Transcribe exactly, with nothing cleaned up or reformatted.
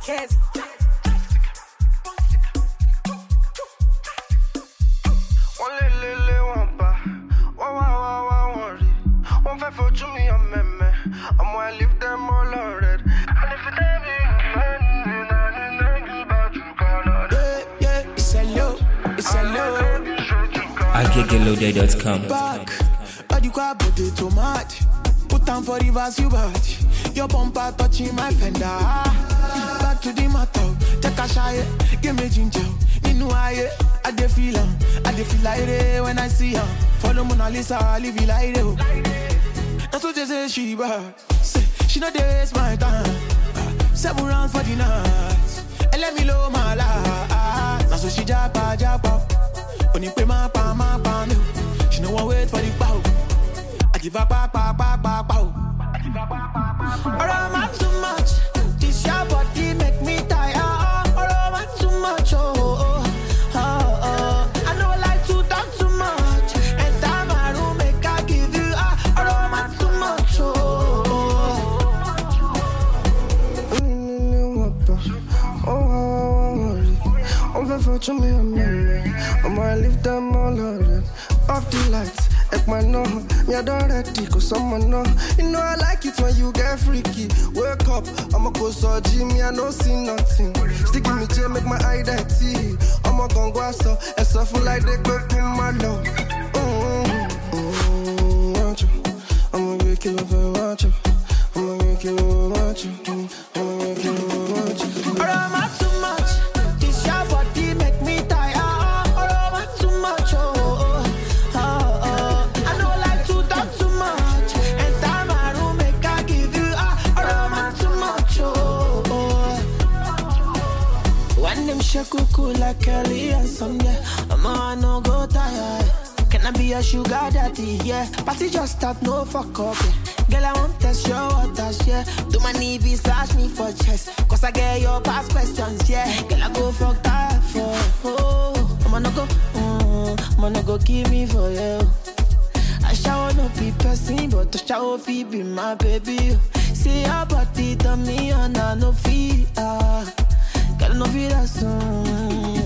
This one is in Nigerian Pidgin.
Kenzie. One lele le one ba, one wa wa wa one ri. One five for to me a meme. I'm gonna leave them all on red. And if it ain't me, yeah, yeah, it's a low, it's a low. I get loaded dot com. Back, but you got body too much. Put on for reverse, you batch. Your bumper touching my fender. Back to the matter, take a shy, give me ginger. You know I, I dey feel am, I dey feel like it when I see her. Follow Mona Lisa, I live it like it. That's what you say she bad. Say she not dey waste my time. Seven rounds for the night, and let me low my life. That's what she jabba jabba. When you pay my pa my pa me, she no want wait for the bow. I give her pa pa pa pa pa. Or am I too much? This your body make me tired. Or am I too much? Oh, oh, oh, oh. I know I like to talk too much. And time I don't make I give you. Ah, or am I too much? Oh, oh. On va faire to me a minute. I'm gonna leave them all on off the lights. Ek my no, me I don't ready cause someone know. You know I like it when you get freaky. Wake up, I'ma go so Jimmy, I don't see nothing. Sticking me chain, make my identity. I'ma go go so, and suffer like they go in my love. Mm-hmm. Want you, I'ma get killed if I want you. I'ma get killed if I want you. I'ma get killed if I want you. or am I too much? This your body make me tired. Or am I too much? Oh, oh, oh. I know I like to talk too much. And time I don't make I give you. Ah, or am I too much? Oh, oh. When them shake cool like Kelly and some, yeah, I'm on no go tired. Can I be a sugar daddy? Yeah, party just start, no fuck up. Yeah. Girl, I want test your waters, yeah. Do my knee slash me for chest. Cause I get your past questions, yeah. Girl, I go fuck that for, oh. I'ma no go, mm, I'ma no go give me for you. I shall not be person, but I shall be my baby. See your body, tell me, and I no feel, ah. Girl, no feel that soon.